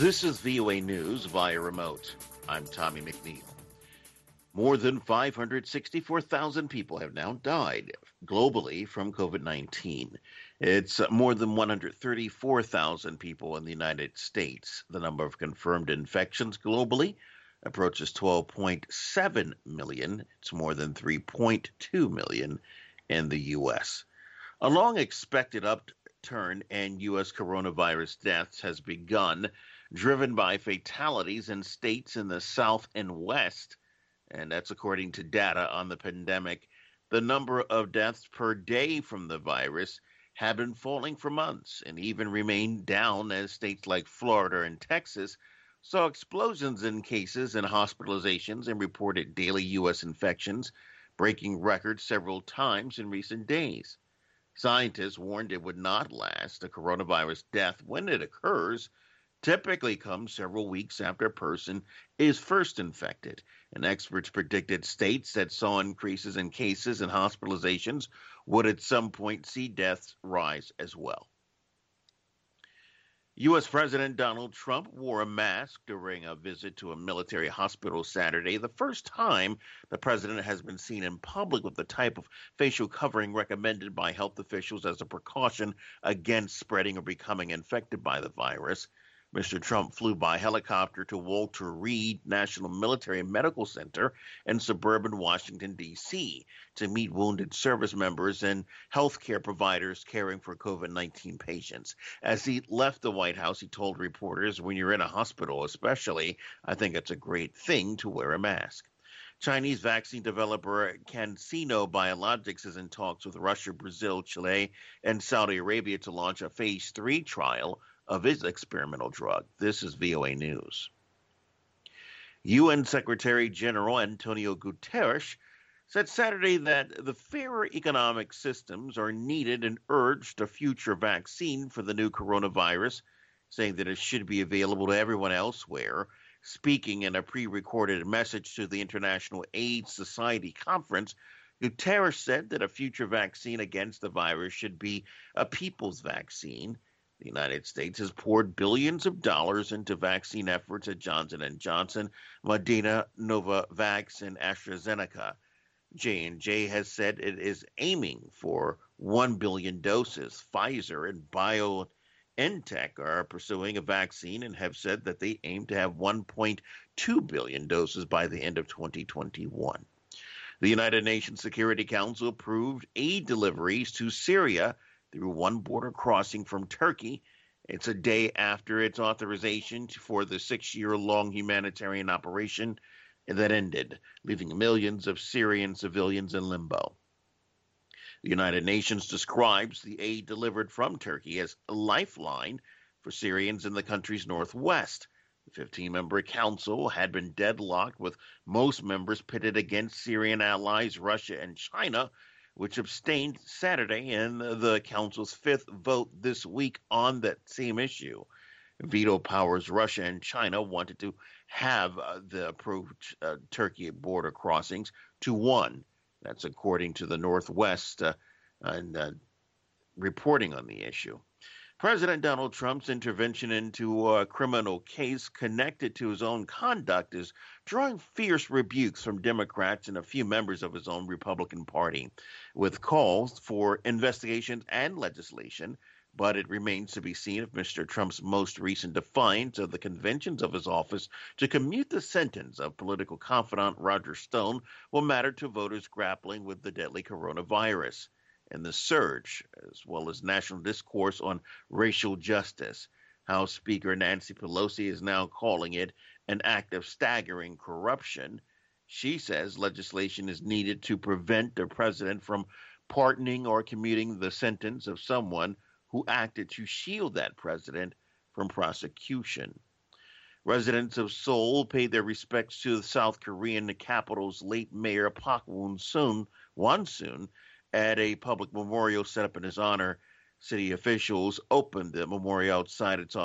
This is VOA News via remote. I'm Tommy McNeil. More than 564,000 people have now died globally from COVID-19. It's more than 134,000 people in the United States. The number of confirmed infections globally approaches 12.7 million. It's more than 3.2 million in the U.S. A long expected upturn in U.S. coronavirus deaths has begun, driven by fatalities in states in the South and West, and that's according to data on the pandemic. The number of deaths per day from the virus have been falling for months and even remained down as states like Florida and Texas saw explosions in cases and hospitalizations and reported daily U.S. infections, breaking records several times in recent days. Scientists warned it would not last. A coronavirus death, when it occurs, typically comes several weeks after a person is first infected, and experts predicted states that saw increases in cases and hospitalizations would at some point see deaths rise as well. U.S. President Donald Trump wore a mask during a visit to a military hospital Saturday, the first time the president has been seen in public with the type of facial covering recommended by health officials as a precaution against spreading or becoming infected by the virus. Mr. Trump flew by helicopter to Walter Reed National Military Medical Center in suburban Washington, D.C., to meet wounded service members and healthcare providers caring for COVID-19 patients. As he left the White House, he told reporters, when you're in a hospital especially, I think it's a great thing to wear a mask. Chinese vaccine developer CanSino Biologics is in talks with Russia, Brazil, Chile, and Saudi Arabia to launch a phase 3 trial of its experimental drug. This is VOA News. UN Secretary General Antonio Guterres said Saturday that the fairer economic systems are needed and urged a future vaccine for the new coronavirus, saying that it should be available to everyone elsewhere. Speaking in a pre-recorded message to the International AIDS Society conference, Guterres said that a future vaccine against the virus should be a people's vaccine. The United States has poured billions of dollars into vaccine efforts at Johnson & Johnson, Moderna, Novavax, and AstraZeneca. J&J has said it is aiming for 1 billion doses. Pfizer and BioNTech are pursuing a vaccine and have said that they aim to have 1.2 billion doses by the end of 2021. The United Nations Security Council approved aid deliveries to Syria through one border crossing from Turkey. It's a day after its authorization for the 6-year-long humanitarian operation that ended, leaving millions of Syrian civilians in limbo. The United Nations describes the aid delivered from Turkey as a lifeline for Syrians in the country's northwest. The 15-member council had been deadlocked, with most members pitted against Syrian allies Russia and China, which abstained Saturday in the council's fifth vote this week on that same issue. Veto powers Russia and China wanted to have the approved Turkey border crossings to one. That's according to the Northwest and reporting on the issue. President Donald Trump's intervention into a criminal case connected to his own conduct is drawing fierce rebukes from Democrats and a few members of his own Republican Party, with calls for investigations and legislation. But it remains to be seen if Mr. Trump's most recent defiance of the conventions of his office to commute the sentence of political confidant Roger Stone will matter to voters grappling with the deadly coronavirus and the surge, as well as national discourse on racial justice. House Speaker Nancy Pelosi is now calling it an act of staggering corruption. She says legislation is needed to prevent the president from pardoning or commuting the sentence of someone who acted to shield that president from prosecution. Residents of Seoul paid their respects to the South Korean capital's late mayor Park Won-soon at a public memorial set up in his honor. City officials opened the memorial outside its